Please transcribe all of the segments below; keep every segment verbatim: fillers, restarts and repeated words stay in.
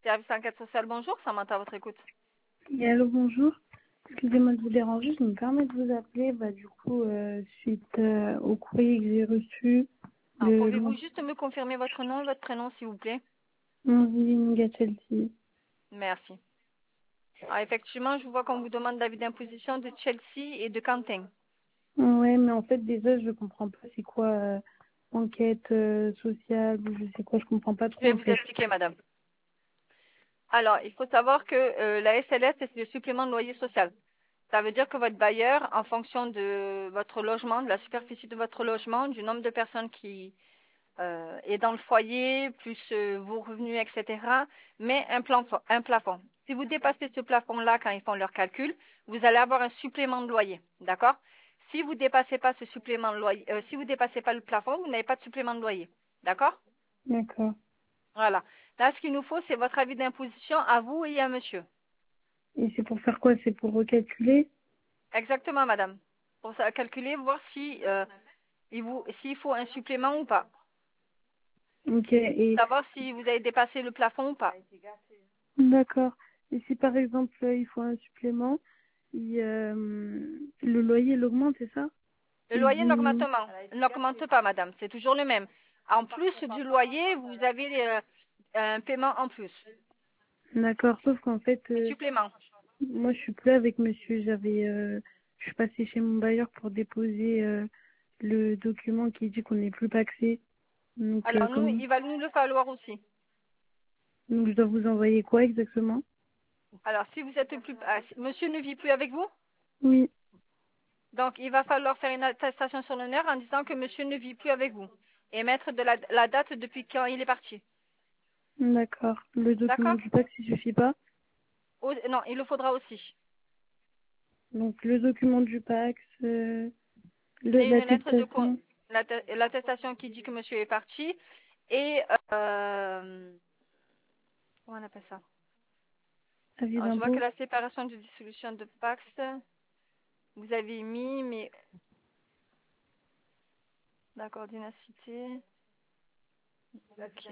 Service enquête sociale, bonjour, Samantha à votre écoute. Et allô, bonjour. Excusez-moi de vous déranger, je me permets de vous appeler, bah, du coup, euh, suite euh, au courrier que j'ai reçu Alors, de pouvez-vous juste me confirmer votre nom et votre prénom, s'il vous plaît? Monziling Chelsea. Merci. Alors, effectivement, je vois qu'on vous demande l'avis d'imposition de Chelsea et de Quentin. Ouais, mais en fait, déjà, je comprends pas c'est quoi euh, enquête euh, sociale ou je sais quoi, je comprends pas Je vais trop en vous fait. expliquer, madame. Alors, il faut savoir que euh, la S L S, c'est le supplément de loyer social. Ça veut dire que votre bailleur, en fonction de votre logement, de la superficie de votre logement, du nombre de personnes qui euh, est dans le foyer, plus euh, vos revenus, et cetera, met un, plan, un plafond. Si vous dépassez ce plafond-là quand ils font leur calcul, vous allez avoir un supplément de loyer, d'accord? Si vous dépassez pas ce supplément de loyer, euh, si vous dépassez pas le plafond, vous n'avez pas de supplément de loyer, d'accord? D'accord. Voilà. Là, ce qu'il nous faut, c'est votre avis d'imposition à vous et à monsieur. Et c'est pour faire quoi? C'est pour recalculer? Exactement, madame. Pour ça, calculer, voir si euh, il vous, s'il faut un supplément ou pas. Ok, et Savoir si vous avez dépassé le plafond ou pas. d'accord. Et si par exemple, euh, il faut un supplément, il, euh, le loyer il augmente, c'est ça? Le Il loyer n'augmente diminue? pas, n'augmente pas, madame. C'est toujours le même. En plus du loyer, vous avez euh, un paiement en plus, D'accord, sauf qu'en fait, un euh, supplément. moi, je suis plus avec monsieur. J'avais, euh, je suis passée chez mon bailleur pour déposer euh, le document qui dit qu'on n'est plus paxé. Donc, euh, Alors nous, comme, il va nous le falloir aussi. donc je dois vous envoyer quoi exactement? Alors si vous êtes plus, ah, si- monsieur ne vit plus avec vous, Oui, donc il va falloir faire une attestation sur l'honneur en disant que monsieur ne vit plus avec vous et mettre de la, la date depuis quand il est parti. d'accord. Le document D'accord? du pax, il suffit pas. Au- Non, il le faudra aussi. Donc, le document du pax, euh, le, Et une lettre de con- l'attestation, l'atte- l'attestation qui dit que monsieur est parti et euh, comment on appelle ça? avis Alors, je vois que d'impôt. la séparation de dissolution de Pax, vous avez mis, mais d'accord, dynastie. Ok.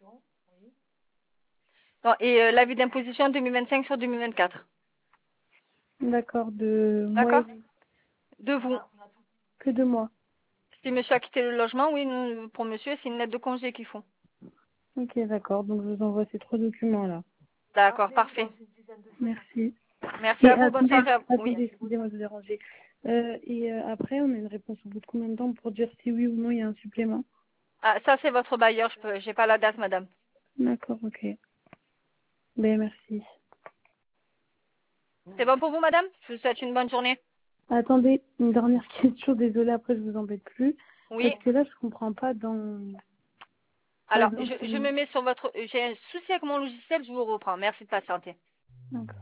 Non, et euh, l'avis d'imposition deux mille vingt-cinq sur deux mille vingt-quatre. D'accord, de moi et D'accord? vous. De vous. Que de moi. Si monsieur a quitté le logement, oui, nous, pour monsieur, c'est une lettre de congé qu'il faut. Ok, d'accord. Donc, je vous envoie ces trois documents-là. D'accord, parfait. Merci. Merci Et à vous, bonne attendez, soirée. à vous. Oui. attendez, excusez-moi de vous déranger. Euh, et euh, après, on a une réponse au bout de combien de temps pour dire si oui ou non il y a un supplément? Ah, ça, c'est votre bailleur, je peux, j'ai pas la date, madame. D'accord, ok. Ben merci. C'est bon pour vous, madame? Je vous souhaite une bonne journée. Attendez, une dernière question, désolée, après je vous embête plus. Oui. Parce que là, je comprends pas dans... Par Alors, je, exemple, je me euh, mets sur votre, j'ai un souci avec mon logiciel, je vous reprends. Merci de patienter. d'accord.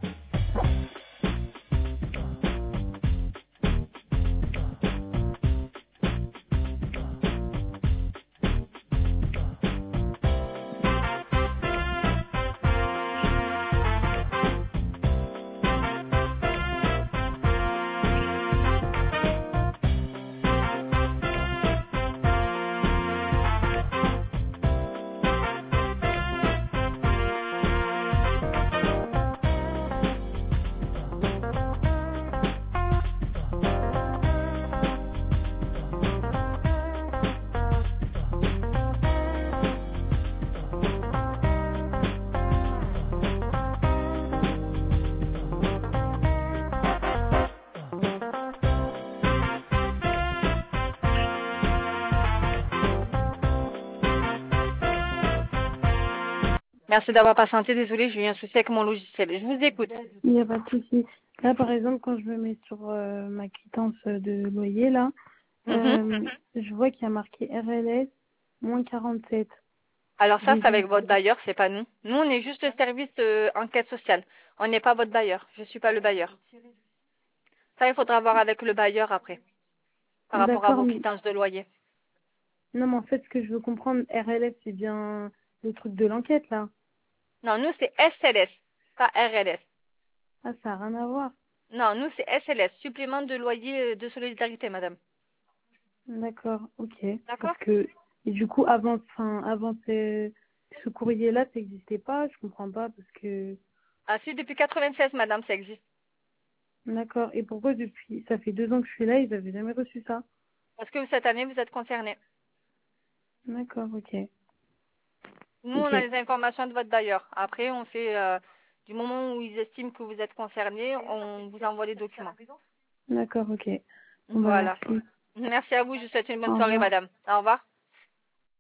Merci d'avoir patienté. Désolée, j'ai eu un souci avec mon logiciel. Je vous écoute. Il n'y a pas de souci. Là, par exemple, quand je me mets sur euh, ma quittance de loyer, là, Mhm. euh, je vois qu'il y a marqué R L S moins quarante-sept. Alors ça, J'ai c'est vu. avec votre bailleur, c'est pas nous. Nous, on est juste le service euh, enquête sociale. On n'est pas votre bailleur. Je suis pas le bailleur. Ça, il faudra voir avec le bailleur après, par rapport à D'accord, vos mais... quittances de loyer. Non, mais en fait, ce que je veux comprendre, R L S, c'est bien le truc de l'enquête, là. Non, nous, c'est S L S, pas R L S. Ah, ça n'a rien à voir. Non, nous, c'est S L S, supplément de loyer euh, de solidarité, madame. D'accord, ok. Parce D'accord? que, et du coup, avant, enfin, avant ces, ce courrier-là, ça n'existait pas, je comprends pas parce que... Ah si, depuis quatre-vingt-seize, madame, ça existe. D'accord. Et pourquoi depuis, ça fait deux ans que je suis là, ils n'avaient jamais reçu ça? Parce que cette année, vous êtes concerné. D'accord, ok. Nous, on a Ok. les informations de votre bailleur. Après, on fait, euh, du moment où ils estiment que vous êtes concerné, on vous envoie les documents. D'accord, ok. Bon, bah, Voilà. merci. Merci à vous. Je vous souhaite une bonne Au soirée, revoir. madame. Au revoir.